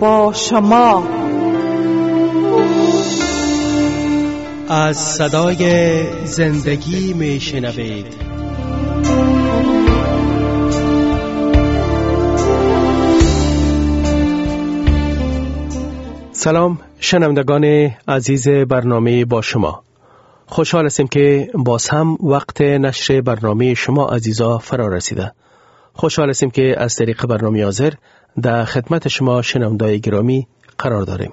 با شما. از صدای زندگی میشنوید. سلام شنوندگان عزیز برنامه با شما. خوشحال هستیم که باز هم وقت نشر برنامه شما عزیزا فرا رسیده. خوشحال هستیم که از طریق برنامه حاضر در خدمت شما شنوندای گرامی قرار داریم.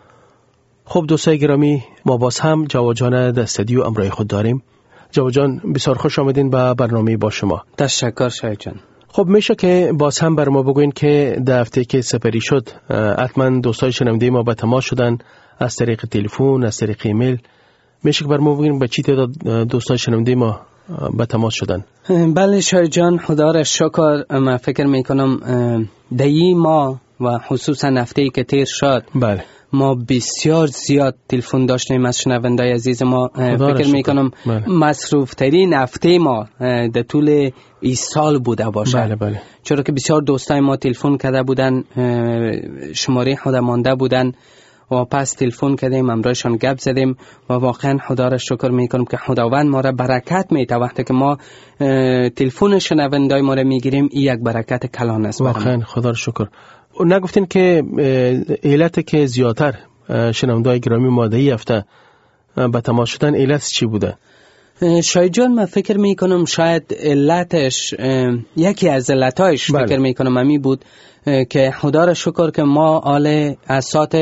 خب دوستای گرامی، ما باز هم جواد جان در استودیو امروی خود داریم. جواد جان بسیار خوش آمدین به برنامه با شما. تشکر شاید جان. خب میشه که باز هم بر ما بگوین که در هفته که سپری شد حتما دوستای شنونده ما به تماس شدن از طریق تلفن، از طریق ایمیل. میشه که بر ما بگوین به چی تعداد دوستای شنونده ما به تماس شدن؟ بله شاید جان، خدا را شکر. من فکر میکنم دهی ما و خصوصا هفته‌ای که تیر شد بله ما بسیار زیاد تلفن داشتیم از شنوندای عزیز ما. فکر میکنم مصروف ترین هفته ما در طول این سال بوده باشه. بله بله. چرا که بسیار دوستای ما تلفن کرده بودن، شماره خود مانده بودن و پس تلفن کردیم، امروزشان گپ زدیم و واقعا خدا را شکر میکنم که خداوند ما را برکت میده. وقتی که ما تلفن شنوندای ما را میگیریم این یک برکت کلان است. واقعا خدا را شکر. نگفتین که علت که زیادتر شنوندای گرامی ما دهی هفته به تماس شدن علت چی بوده؟ شاید جان، من فکر میکنم شاید علتش یکی از علتایش فکر میکنم امی بود که خدا را شکر که ما آل از ساعت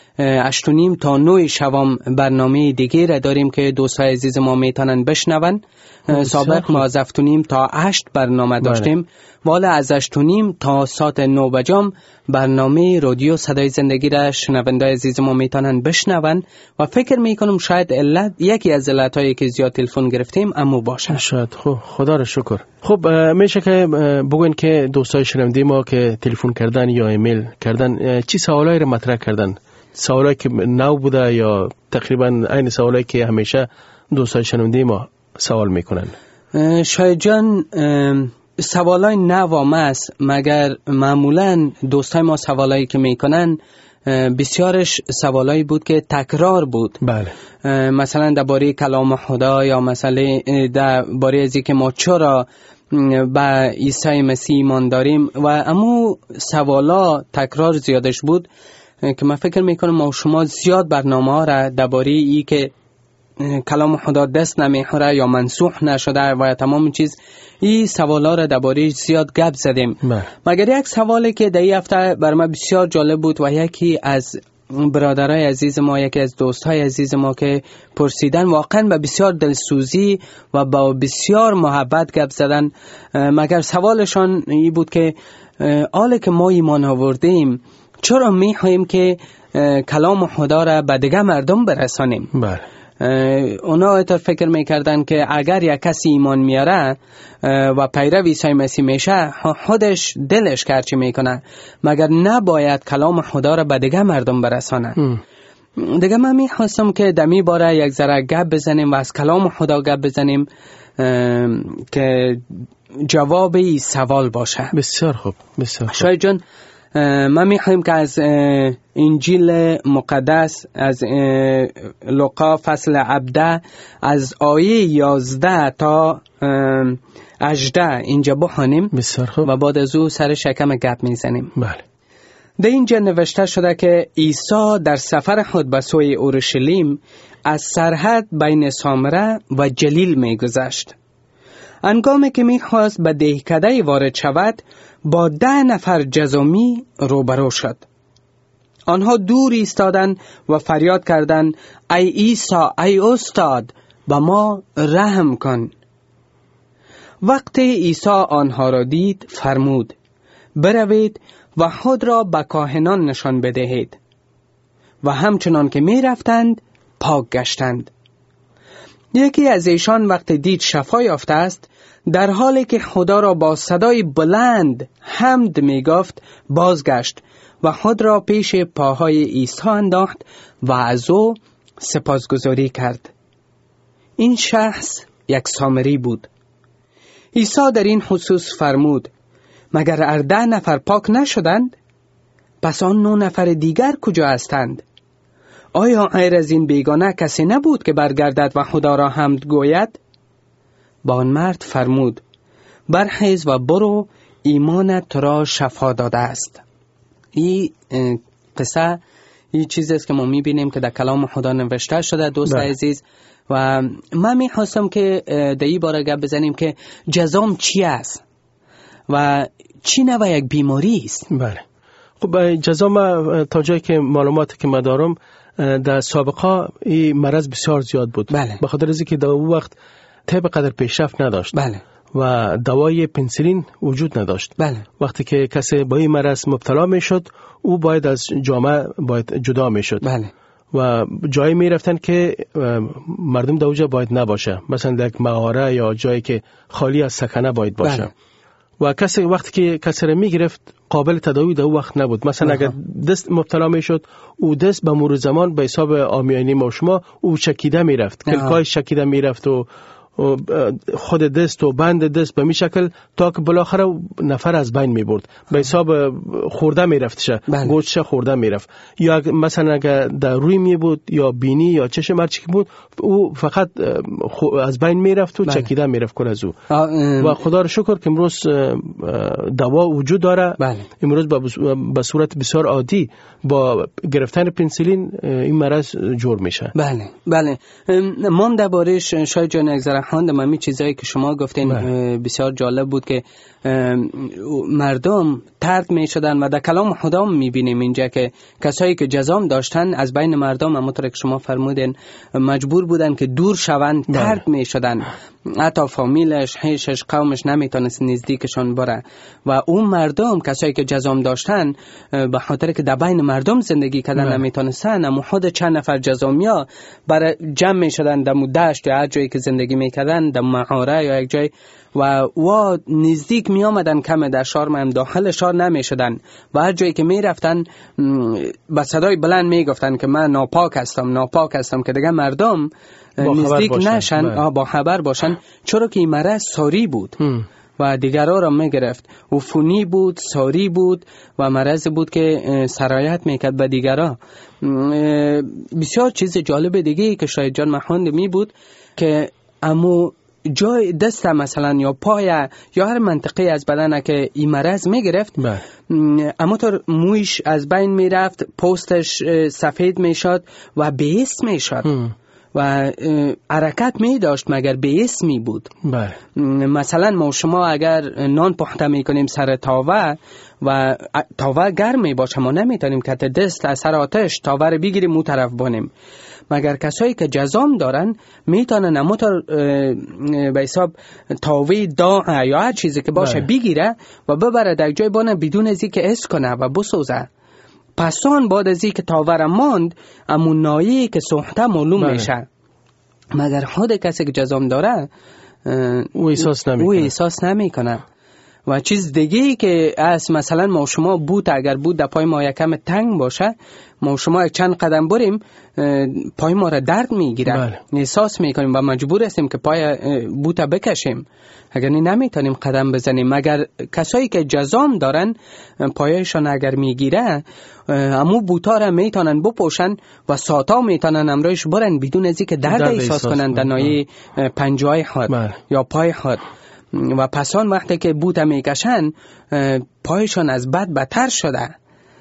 8:30 تا 9 شبام برنامه دیگه را داریم که دوستای عزیز ما میتونن بشنون. سابق ما از 7:30 تا 8 برنامه داشتیم، والا از 8:30 تا ساعت 9 بجام برنامه رادیو صدای زندگی را شنوندای عزیز ما میتونن بشنون و فکر میکنم شاید یکی از علتایی که زیاد تلفن گرفتیم امو باشه. شاید. خدا را شکر. خب میشه که بگوین که دوستای شنونده ما که تلفن کردن یا ایمیل کردن چی سوالایی رو مطرح کردن؟ سوالایی که نو بوده یا تقریبا عین سوالایی که همیشه دوستای شنونده ما سوال میکنن؟ شاید جان، سوالای نو است، مگر معمولا دوستای ما سوالایی که میکنن بسیارش سوالایی بود که تکرار بود. بله. مثلا درباره کلام خدا یا مثلا درباره ازی که ما چرا به عیسی مسیح ایمان داریم و امو سوالا تکرار زیادش بود که من فکر میکنم ما شما زیاد برنامه ها را درباره ای که کلام خدا دست نمیخوره یا منسوخ نشده و تمام چیز این سوالا را درباره زیاد گپ زدیم. مگر یک سوالی که در این هفته بر من بسیار جالب بود و یکی از برادرای عزیز ما، یکی از دوستای عزیز ما که پرسیدن، واقعا به بسیار دلسوزی و با بسیار محبت گپ زدن. مگر سوالشان این بود که آله که ما ایمان آوردیم چرا میخوایم که کلام خدا را به دیگه مردم برسانیم؟ بله. اونا اینطور فکر میکردن که اگر یک کسی ایمان میاره و پیرو عیسی مسیح میشه خودش دلش کرچی میکنه، مگر نباید کلام خدا را به دیگه مردم برسانه؟ دیگه من میخواستم که دمی باره یک ذره گپ بزنیم و از کلام خدا گپ بزنیم که جواب این سوال باشه. بسیار خوب. بسیار خوب. شاید جان، ما میخوایم که از انجیل مقدس از لوقا فصل 17 از آیه 11 تا 18 اینجا بخوانیم. بسیار خوب. و بعد از او سر شکم گپ میزنیم. بله. در اینجا نوشته شده که عیسی در سفر خود به سوی اورشلیم از سرحد بین سامره و جلیل میگذشت. هنگامی که میخواست به دهکده وارد شود با 10 نفر جزامی روبرو شد. آنها دور ایستادند و فریاد کردند ای عیسی، ای استاد، به ما رحم کن. وقتی عیسی آنها را دید فرمود بروید و خود را به کاهنان نشان بدهید. و همچنان که می رفتند پاک گشتند. یکی از ایشان وقتی دید شفا یافته است، در حالی که خدا را با صدای بلند حمد می گفت بازگشت و خود را پیش پاهای عیسی انداخت و از او سپاسگزاری کرد. این شخص یک سامری بود. عیسی در این خصوص فرمود مگر 10 نفر پاک نشدند؟ پس آن 9 نفر دیگر کجا هستند؟ آیا غیر از این بیگانه کسی نبود که برگردد و خدا را حمد گوید؟ با آن مرد فرمود: برخیز و برو، ایمانت تو را شفا داده است. این قصه این چیزی است که ما میبینیم که در کلام خدا نوشته شده دوست عزیز. و من میخواستم که در این باره گپ بزنیم که جزام چی است و چی نوع یک بیماری است. بله. خب جزام تا جایی که معلوماتی که من دارم در سابقه این مرض بسیار زیاد بود. بله. به خاطر اینکه در اون وقت طب قدر پیشرفت نداشت. بله. و دوای پنسیلین وجود نداشت. بله. وقتی که کسی با این مرض مبتلا میشد او باید از جامعه جدا میشد. بله. و جایی می رفتن که مردم در اونجا باید نباشه، مثلا در یک مغاره یا جایی که خالی از سکنه باید باشه. بله. و کسی وقتی که کسی را می گرفت قابل تداوی در اون وقت نبود. مثلا اگر دست مبتلا می شد او دست به مرور زمان به حساب آمیانی ما شما او چکیده می رفت، کلکای چکیده می رفت و خود دست و بند دست به می شکل تا که بالاخره نفر از بین می برد، به حساب خورده می رفتشه. بله. گوشتش خورده می رفت. یا مثلا اگر در روی می بود یا بینی یا چشم هر چی بود او فقط از بین می رفت و چکیده می رفت کل از او. و خدا رو شکر که امروز دوا وجود داره. بله. امروز به صورت بسیار عادی با گرفتن پنسیلین این مرض جور میشه. بله بله. من دربارش شاید جان اگذره خواندم همین چیزایی که شما گفتین. بسیار جالب بود که مردم طرد می شدن و در کلام خدا می بینیم اینجا که کسایی که جزام داشتن از بین مردم همونطور که شما فرمودین مجبور بودن که دور شوند، طرد می شدن. حتی فامیلش، حیشش، قومش نمیتونست نزدیکشان بره. و اون مردم کسایی که جزام داشتن به خاطر که در بین مردم زندگی کردن نمیتونستن، اما خود چند نفر جزامیا برای جمع می شدن در دشت یا هر جایی که زندگی میکردن، در مغاره یا یک جای، و نزدیک می آمدن کم در شهر، هم داخل شهر نمی شدن و هر جایی که می رفتن با صدای بلند می گفتن که من ناپاک هستم که دیگه مردم نزدیک نشن، با خبر باشن، چرا که این مرض ساری بود و دیگرها را می گرفت. عفونی بود، ساری بود و مرض بود که سرایت می کرد به دیگرها. بسیار چیز جالب دیگه که شاید جان محمد می بود که امو جای دست مثلا یا پای یا هر منطقه از بدن که این مرض می گرفت، اما طور مویش از بین می رفت، پوستش سفید می شد و بیس می شد و حرکت می داشت مگر بیس می بود. مثلا ما شما اگر نان پخته می کنیم سر تاوه و تاوه گرم می باشه، ما نمی تونیم که دست از سر آتش تاوه رو بگیریم اون طرف بونیم. مگر کسایی که جزام دارن میتونن همونطور به حساب تاوی داغ یا هر چیزی که باشه بگیره و ببره در جای بانه بدون ازی که اس کنه و بسوزه. پسان بعد ازی که تاوره ماند امون نایی که سوخته معلوم میشه. مگر خود کسی که جزام داره او احساس نمیکنه. و چیز دیگه که از مثلا ما شما بود اگر بود در پای ما یکم تنگ باشه، ما شما چند قدم بریم پای ما را درد میگیره. احساس میکنیم و مجبور هستیم که پای بوتا بکشیم، اگر نمیتونیم قدم بزنیم. مگر کسایی که جزام دارن پایشان اگر میگیره امو بوتا را میتونن بپوشن و ساعتا میتونن امروش برن بدون از اینکه درد احساس کنن در ناحیه پنجه‌های خود یا پای خود. و پسان وقتی که بوتا میکشن پایشان از بد بدتر شده،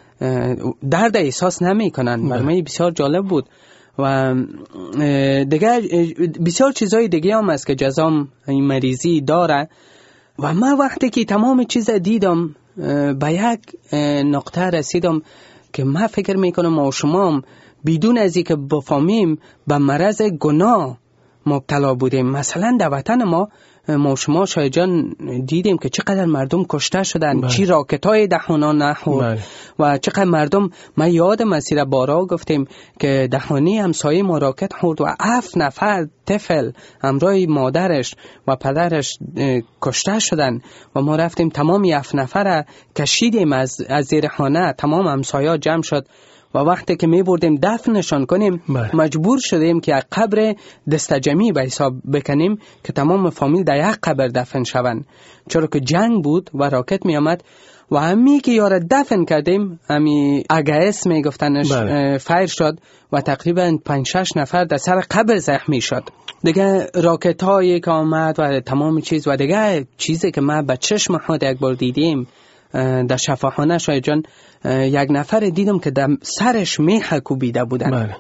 درد احساس نمی کنن. برای بسیار جالب بود. و دیگه بسیار چیزای دیگه هم است که جزام این مریضی داره. و من وقتی که تمام چیز دیدم به یک نقطه رسیدم که من فکر میکنم ما شما بدون از اینکه بفهمیم به مرض گناه مبتلا بودیم. مثلا در وطن ما شما شاید جان دیدیم که چقدر مردم کشته شدن، چی راکتای دهانا نخورد و چقدر مردم. من یاد مسیر بارا گفتیم که دهانی همسایه ما راکت خورد و 7 نفر طفل همراه مادرش و پدرش کشته شدن و ما رفتیم تمام 7 نفر کشیدیم از زیر خانه. تمام همسایه جمع شد و وقتی که می بردیم دفنشان کنیم مجبور شدیم که یک قبر دستجمعی به حساب بکنیم که تمام فامیل در یک قبر دفن شوند، چرا که جنگ بود و راکت می آمد. و همی که یاره دفن کردیم، همی اگایس میگفتنش، فایر شد و تقریبا 5-6 نفر در سر قبر زخمی شد. دیگه راکت هایی که آمد و تمام چیز، و دیگه چیزی که ما به چشم خود یک بار دیدیم در شفاخانه شاید جان، یک نفر دیدم که در سرش میخ کوبیده بودن.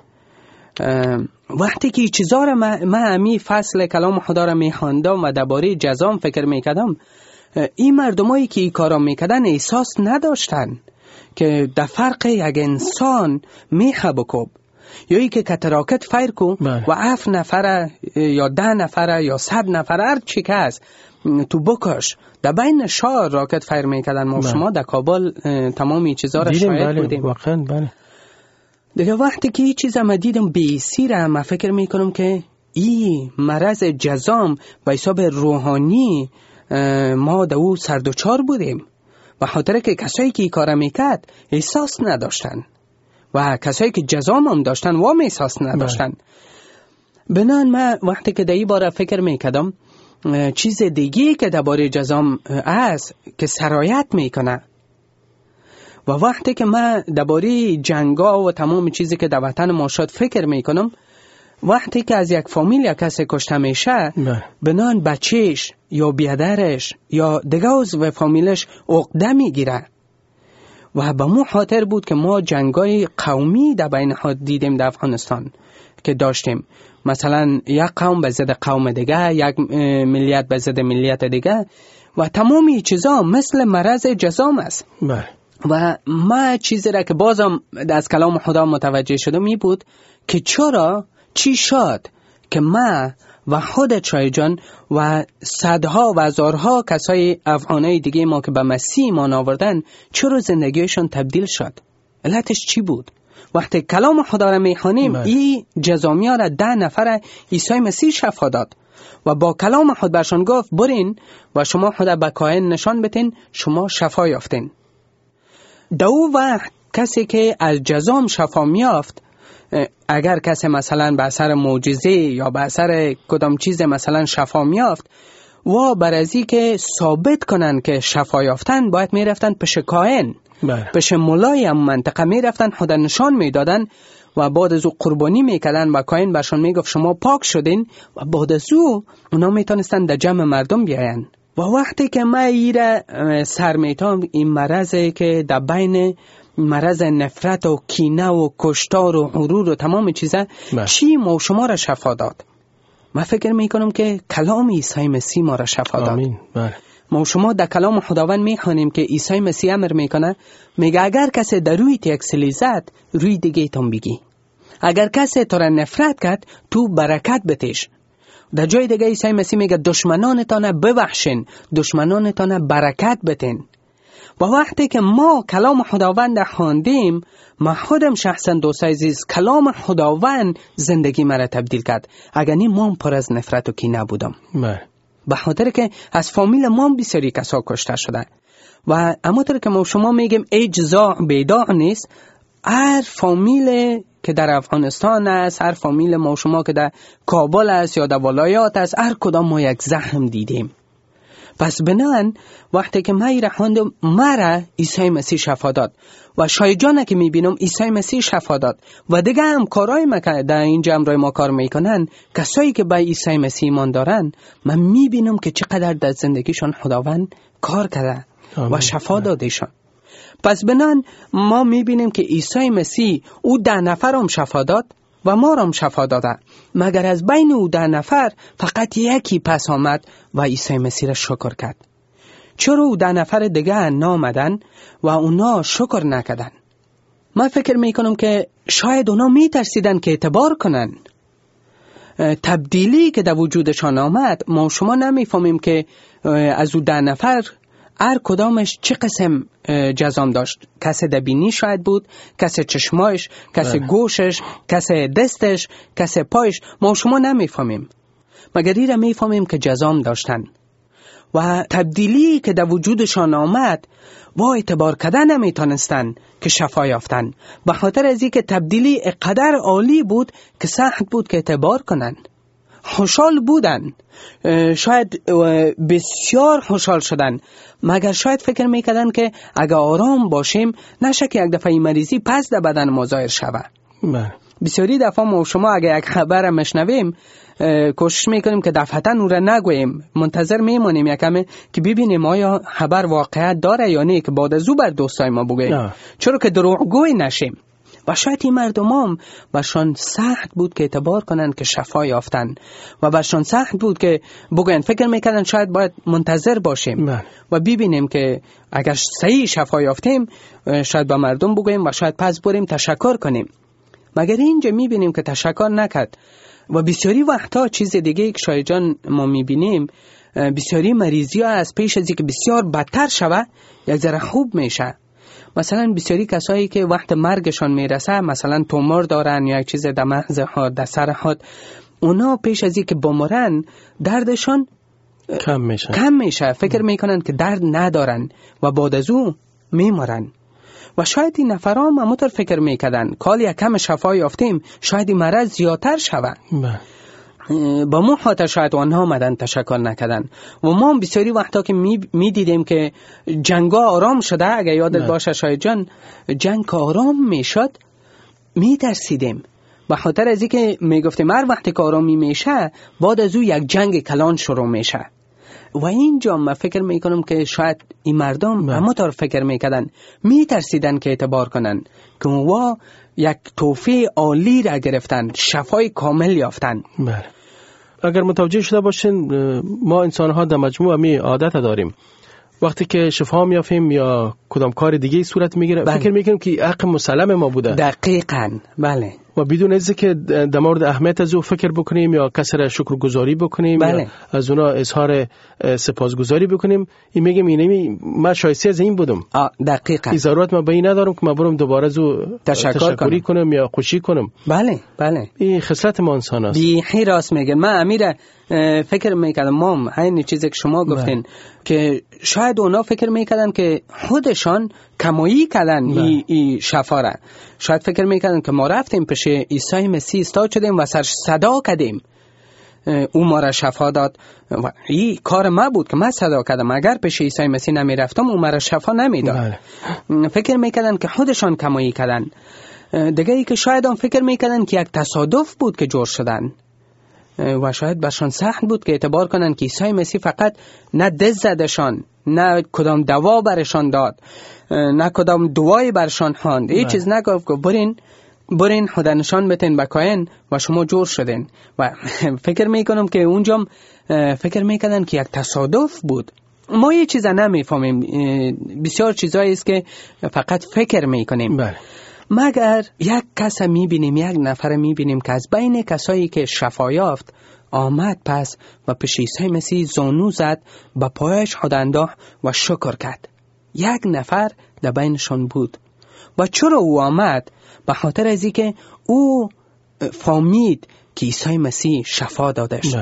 وقتی که چیزا را من همی فصل کلام خدا را میخواندم و درباره جزام فکر میکردم، این مردمایی که این کارا میکردن احساس نداشتن که در فرق یک انسان میخ بکوب یا ای که کتراکت فیر کو و 7 نفره یا 10 نفره یا 100 نفره هر چی که هست تو بکش، در بین شهر راکت فیر میکردن. ما شما در کابل تمامی چیزا را شاهد بودیم. واقعا بله. دیگه وقتی که این چیزا ما دیدم بیسی را، من فکر میکنم که این مرض جزام به حساب روحانی ما در او سردوچار بودیم، و خاطر که کسایی که این کارا میکرد احساس نداشتن و کسایی که جزام هم داشتن و احساس نداشتن. بنان من وقتی که در این باره فکر میکردم، چیز دیگه که درباره جزام است که سرایت میکنه. و وقتی که من درباره جنگا و تمام چیزی که در وطن ما شد فکر میکنم، وقتی که از یک فامیل یا کسی کشته میشه، بنان بچهش یا بیادرش یا دیگه عضو فامیلش عقده میگیره. و به مو خاطر بود که ما جنگای قومی در بین خود دیدیم در افغانستان که داشتیم. مثلا یک قوم به ضد قوم دیگه، یک ملیت به ضد ملیت دیگه، و تمامی چیزا مثل مرض جزام است. و ما چیزی را که بازم از کلام خدا متوجه شدم می بود که چی شد که ما و خودت شای جان و صدها و هزارها کسای افغانای دیگه ما که به مسیح ایمان آوردن، چرا زندگیشون تبدیل شد؟ علتش چی بود؟ وقتی کلام خدا را میخوانیم، این جزامیا را 10 نفر عیسی مسیح شفا داد و با کلام خود برشان گفت برین و شما خود به کاهن نشان بتین، شما شفا یافتین. دو وقت کسی که از جزام شفا میافت، اگر کسی مثلا به اثر معجزه یا به اثر کدام چیز مثلا شفا میافت و برازی که ثابت کنن که شفا یافتن، باید میرفتن پیش کاهن، پیش مولای هم منطقه میرفتن، خدا نشان میدادن و بعد از او قربانی میکردن و کاهن برشان میگفت شما پاک شدین، و بعد از او اونا میتونستن در جمع مردم بیاین. و وقتی که ما ایره سر میتام این مرضی که در بین مرض نفرت و کینه و کشتار و غرور و تمام چیزا چی ما شما را شفا داد؟ من فکر میکنم که کلام عیسی مسیح ما را شفا داد. آمین. ما شما در کلام خداوند میخوانیم که عیسی مسیح امر میکنه، میگه اگر کسی در روی یک سلی زد، روی دیگه تون بگی. اگر کسی تو را نفرت کرد، تو برکت بتیش. در جای دیگه عیسی مسیح میگه دشمنانتان ببخشین، دشمنانتان برکت بتین. و وقتی که ما کلام خداوند خواندیم، ما خودم شخصا دوست عزیز کلام خداوند زندگی مرا تبدیل کرد. اگر نی ما پر از نفرت و کینه بودم، به خاطر که از فامیل ما بسیاری کسا کشته شده. و اما طور که ما شما میگیم اجزا بیداع نیست، هر فامیل که در افغانستان است، هر فامیل ما شما که در کابل است یا در ولایات است، هر کدام ما یک زخم دیدیم. پس بنان وقتی که من خواندم، مرا عیسی مسیح شفا داد و شایجانه که میبینم عیسی مسیح شفا داد. و دیگه هم کارهای ما که در این جمع ما کار میکنن، کسایی که به عیسی مسیح ایمان دارن، من میبینم که چقدر در زندگیشون خداوند کار کرده و شفا دادشان. پس بنان ما میبینیم که عیسی مسیح او 10 نفر هم شفا داد و ما هم شفا داده، مگر از بین او 10 نفر فقط یکی پس آمد و عیسی مسیح را شکر کرد. چرا او 10 نفر دیگه نامدن و اونا شکر نکردن؟ من فکر میکنم که شاید اونا میترسیدن که اعتبار کنن. تبدیلی که در وجودشان آمد، ما شما نمیفهمیم که از او 10 نفر هر کدامش چه قسم جزام داشت. کسی دبینی شاید بود، کسی چشمایش، کسی گوشش، کسی دستش، کسی پایش. ما شما نمیفهمیم، مگر این را میفهمیم که جزام داشتن. و تبدیلی که در وجودشان آمد و اعتبار کردن نمیتونستن که شفا یافتن، به خاطر از اینکه تبدیلی قدر عالی بود که سخت بود که اعتبار کنن. خوشحال بودن، شاید بسیار خوشحال شدن، مگر شاید فکر میکردن که اگر آرام باشیم نشه که یک دفعه مریضی پس در بدن ما ظاهر شود. بسیاری دفعه ما و شما اگر یک خبر مشنویم کوشش میکنیم که دفعتا او را نگوییم، منتظر میمونیم یکمه که ببینیم آیا خبر واقعیت داره یا نه که بعد از او بر دوستای ما بگوییم، چرا که دروغگوی نشیم. و شاید این مردم برشان سخت بود که اعتبار کنن که شفا یافتن و برشان سخت بود که بگوین، فکر میکردن شاید باید منتظر باشیم و ببینیم که اگر صحیح شفا یافتیم شاید با مردم بگوییم و شاید پس بریم تشکر کنیم. مگر اینجا میبینیم که تشکر نکرد. و بسیاری وقتا چیز دیگه که شاید جان ما میبینیم، بسیاری مریضی ها از پیش از اینکه بسیار بدتر شود یک ذره خوب میشه. مثلا بسیاری کسایی که وقت مرگشان میرسه، مثلا تومور دارن یا یک چیز در مغز خود، در سر خود، اونا پیش از اینکه بمرن دردشان کم میشه. فکر میکنن که درد ندارن و بعد از او میمرن. و شاید این نفرام همونطور فکر میکردن کال یک کم شفا یافتیم شاید این مرض زیادتر شود. با ما خاطر شاید آنها آمدن تشکر نکردن. و ما بسیاری وقتا که میدیدیم که جنگا آرام شده، اگر یادت باشه شاید جان، جنگ که آرام میشد میترسیدیم، به خاطر از اینکه میگفتیم هر وقتی که آرامی میشه بعد از او یک جنگ کلان شروع میشه. و اینجا من فکر میکنم که شاید این مردم همونطور فکر میکردن، میترسیدن که اعتبار کنن که وا یک توفیق عالی را گرفتن، شفای کامل یافتن. اگر متوجه شده باشین ما انسان ها در مجموع می عادت داریم وقتی که شفا میافیم یا کدام کار دیگه صورت میگیره فکر میکنیم که حق مسلم ما بوده. دقیقاً بله. و بدون از که در مورد اهمیت از او فکر بکنیم یا کسی را شکرگزاری بکنیم یا از اونا اظهار سپاسگزاری بکنیم، این میگم اینمی من شایسته از این بودم. دقیقاً. این ضرورت من به این ندارم که من برم دوباره از او تشکری کنم یا خوشی کنم. بله. این خصلت ما انسان است. بیخی راست میگن. من امیر فکر میکردم مام همین چیزی که شما گفتین که شاید اونا فکر میکردن که خودشان کمایی کردن این شفا را. شاید فکر میکردن که ما رفتیم پیش عیسی مسیح استاد شدیم و سر صدا کردیم او ما را شفا داد و این کار ما بود که من صدا کردم. اگر پیش عیسی مسیح نمی رفتم او ما را شفا نمی داد. فکر میکردن که خودشان کمایی کردن. دیگه ای که شاید هم فکر میکردن که یک تصادف بود که جور شدن و شاید برشان سخت بود که اعتبار کنن که عیسی مسیح فقط نه دست زدشان، نه کدام دوا برشان داد، نه کدام دعای برشان خواند. هیچ چیز نگفت که برین خدا نشان بتین بکاین و شما جور شدین. و فکر میکنم که اونجا فکر میکنن که یک تصادف بود. ما یه چیز نمیفهمیم، بسیار چیزایی است که فقط فکر میکنیم. مگر یک کس میبینیم، یک نفر میبینیم که از بین کسایی که شفا یافت آمد پس و پیش عیسی مسیح زانو زد، به پایش خود انداخت و شکر کرد. یک نفر در بینشان بود. و چرا او آمد؟ به خاطر از اینکه او فهمید که عیسی مسیح شفا دادش.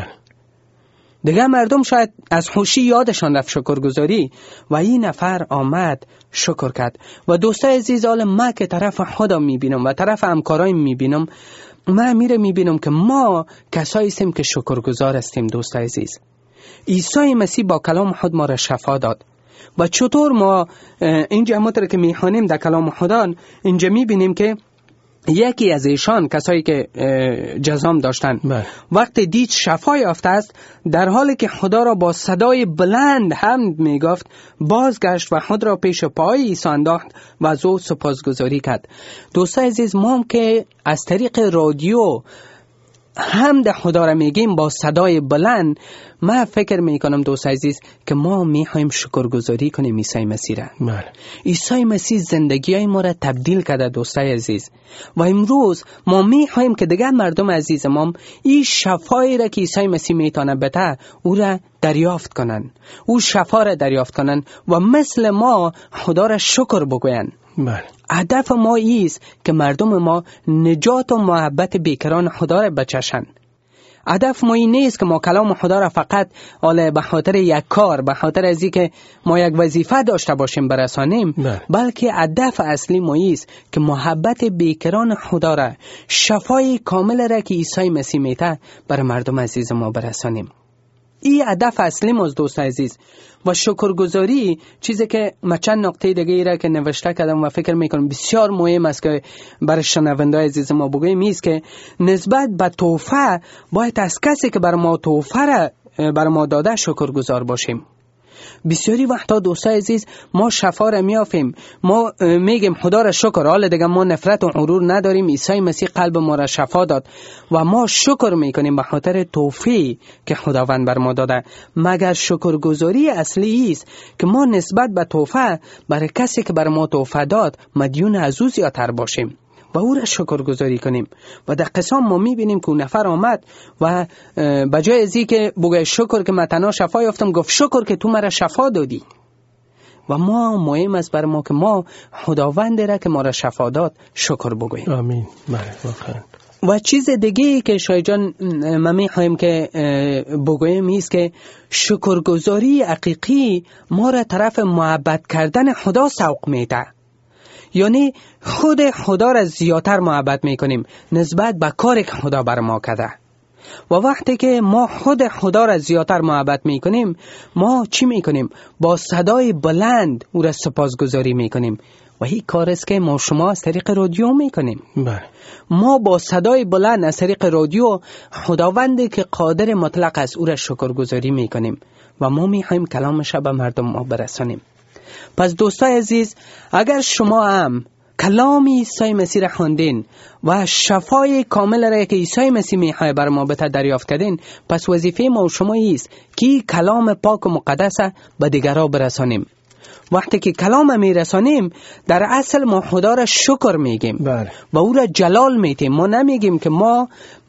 دیگه مردم شاید از خوشی یادشان رفت شکرگزاری و این نفر آمد شکر کرد. و دوستای عزیز، حالا من که طرف خودم میبینم و طرف همکارایم میبینم، من میبینم که ما کسایی هستیم که شکرگزار هستیم. دوستای عزیز، عیسی مسیح با کلام خود ما را شفا داد. و چطور ما اینجا همونطور که میخوانیم در کلام خدا اینجا میبینیم که یکی از ایشان، کسایی که جزام داشتن، وقتی دید شفا یافته است، در حالی که خدا را با صدای بلند حمد میگفت، بازگشت و خود را پیش پای عیسی انداخت و از او سپاسگزاری کرد. دوستان عزیز، ما هم که از طریق رادیو حمد خدا را میگیم با صدای بلند، من فکر میکنم دوست عزیز که ما میخوایم شکرگزاری کنیم عیسی مسیح را. عیسی مسیح زندگی ما را تبدیل کرده دوستای عزیز. و امروز ما میخوایم که دیگر مردم عزیز ما این شفایی را که عیسی مسیح میتونه بده او را دریافت کنن، او شفا را دریافت کنن و مثل ما خدا را شکر بگوین. هدف ما ایست که مردم ما نجات و محبت بیکران خدا را بچشن. هدف ما این نیست که ما کلام خدا را فقط به خاطر یک کار، به خاطر از اینکه ما یک وظیفه داشته باشیم برسانیم، بلکه هدف اصلی ما است که محبت بیکران خدا را، شفای کامل را که عیسی مسیح میده بر مردم عزیز ما برسانیم. این هدف اصلی ماست دوست عزیز. و شکرگزاری چیزی که من چند نقطه دیگه ای را که نوشته کردم و فکر میکنم بسیار مهم است که برای شنونده‌های عزیز ما بگویم است که نسبت به تحفه باید از کسی که بر ما تحفه را بر ما داده شکرگزار باشیم. بسیاری وقتا دوستای عزیز ما شفا را میافیم، ما میگیم خدا را شکر، حالا دیگه ما نفرت و غرور نداریم، عیسی مسیح قلب ما را شفا داد و ما شکر میکنیم به خاطر توفیقی که خداوند بر ما داده. مگر شکرگزاری اصلی است که ما نسبت به تحفه برای کسی که بر ما تحفه داد مدیون از او زیادتر باشیم و او را شکرگزاری کنیم. و در قسم ما میبینیم که اون نفر آمد و بجای ازی که بگه شکر که من تنها شفا یافتم، گفت شکر که تو مرا شفا دادی. و ما مهم است بر ما که ما خداوند را که ما را شفا داد شکر بگوییم. آمین. و چیز دیگه که شایع جان ما میخوایم که بگوییم است که شکرگزاری حقیقی ما را طرف محبت کردن خدا سوق میده. یعنی خود خدا را زیادتر محبت میکنیم نسبت به کاری که خدا بر ما کرده. و وقتی که ما خود خدا را زیادتر محبت میکنیم، ما چی میکنیم؟ با صدای بلند او را سپاسگزاری میکنیم. و این کار است که ما شما از طریق رادیو میکنیم. ما با صدای بلند از طریق رادیو خداوندی که قادر مطلق است او را شکرگزاری میکنیم و ما میخوایم کلامش به مردم ما برسانیم. پس دوستای عزیز، اگر شما هم کلام عیسی مسیح را خواندین و شفای کامل را که عیسی مسیح میخواد بر ما بده دریافت کردین، پس وظیفه ما و شما است که کلام پاک و مقدس به دیگران برسانیم. وقتی که کلام میرسانیم در اصل ما خدا را شکر میگیم و او را جلال میدیم. ما نمیگیم که ما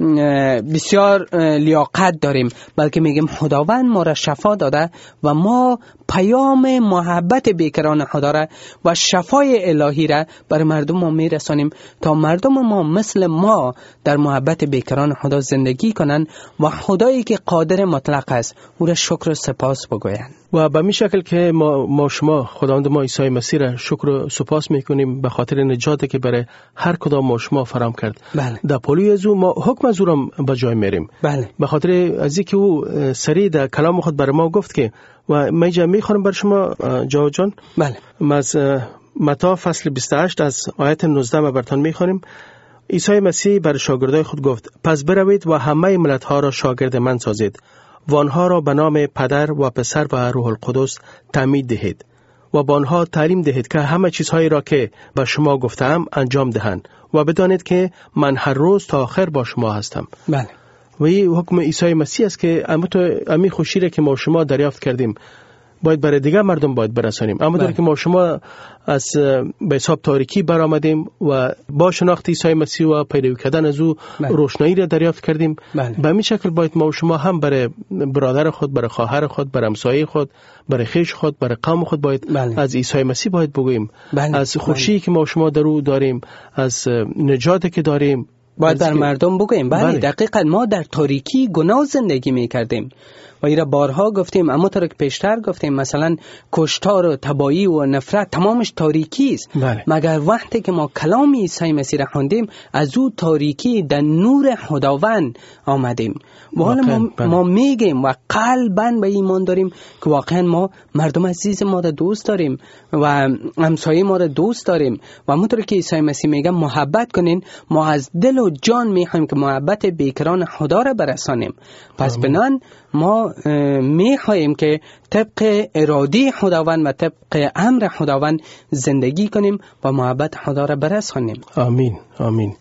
بسیار لیاقت داریم، بلکه میگیم خداوند ما را شفا داده و ما پیام محبت بیکران خدا را و شفای الهی را بر مردم ما میرسانیم تا مردم ما مثل ما در محبت بیکران خدا زندگی کنند و خدایی که قادر مطلق است او را شکر و سپاس بگویند. و به می شکل که ما شما خداوند ما عیسی مسیح را شکر و سپاس میکنیم به خاطر نجاتی که برای هر کدام ما شما فراهم کرد. در پلوی از او ما حکم از او را به جای میریم. به خاطر از اینکه او سریع در کلام خود بر ما گفت که و میجا میخوانم بر شما جواد جان. از متی فصل 28 از آیت 19 ما براتون میخوانیم. عیسی مسیح بر شاگردای خود گفت: پس بروید و همه ملت ها را شاگرد من سازید و آنها را به نام پدر و پسر و روح القدس تعمید دهید و به آنها تعلیم دهید که همه چیزهایی را که به شما گفتم انجام دهند و بدانید که من هر روز تا آخر با شما هستم. و این حکم عیسی مسیح است که امی خوشی را که ما شما دریافت کردیم باید برای دیگر مردم باید برسانیم. اما در که ما شما از به حساب تاریکی برآمدیم و با شناخت عیسی مسیح و پیروی کردن از او روشنایی را دریافت کردیم، به همین شکل باید ما شما هم برای برادر خود، برای خواهر خود، برای همسایه خود، برای خویش خود، برای قوم خود باید از عیسی مسیح باید بگوییم. از خوشی که ما شما در او داریم، از نجاتی که داریم باید در مردم بگوییم. دقیقاً ما در تاریکی گناه زندگی می‌کردیم و ایرا بارها گفتیم، اما طور که پیشتر گفتیم مثلا کشتار و تباهی و نفرت تمامش تاریکی است. مگر وقتی که ما کلام عیسی مسیح را خواندیم از او تاریکی در نور خداوند آمدیم و حالا ما میگیم و قلباً به ایمان داریم که واقعا ما مردم عزیز ما را دوست داریم و همسایه ما را دوست داریم و همونطور که عیسی مسیح میگه محبت کنین. ما از دل و جان میخوایم که محبت بیکران خدا را برسانیم. پس بنان ما میخواهیم که طبق اراده خداوند و طبق امر خداوند زندگی کنیم و محبت خدا را برسانیم. آمین آمین.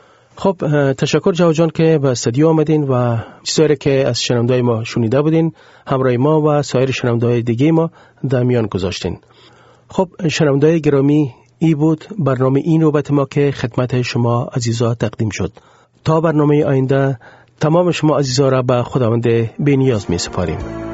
خب تشکر جواد جان که به استودیو آمدین و چیزایی که از شنونده‌های ما شنیده بودین همراه ما و سایر شنونده‌های دیگه ما در میان گذاشتین. خب شنونده‌های گرامی، ای بود برنامه این نوبت ما که خدمت شما عزیزا تقدیم شد. تا برنامه آینده تمام شما عزیزا را به خداوند بی‌نیاز می سپاریم.